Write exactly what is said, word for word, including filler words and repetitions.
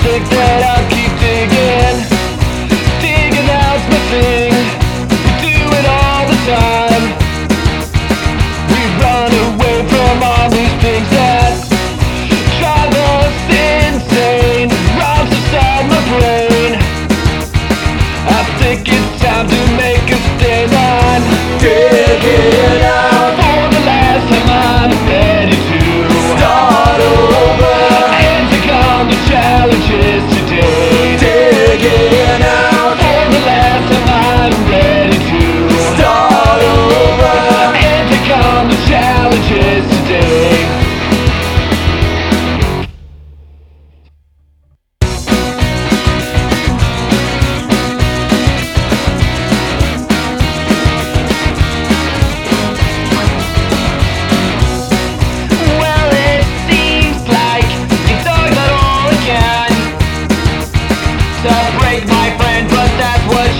think that I'll keep digging. Digging out's my thing. We do it all the time. We run away from all these things that drive us insane. Rhymes inside my brain. I think it's time to make a stand. I'm digging out for the last time. I'm ready to start over and take on the challenges today. Digging out for the last time. I'm ready to start over and take on the challenges today. To break my friend, but that's what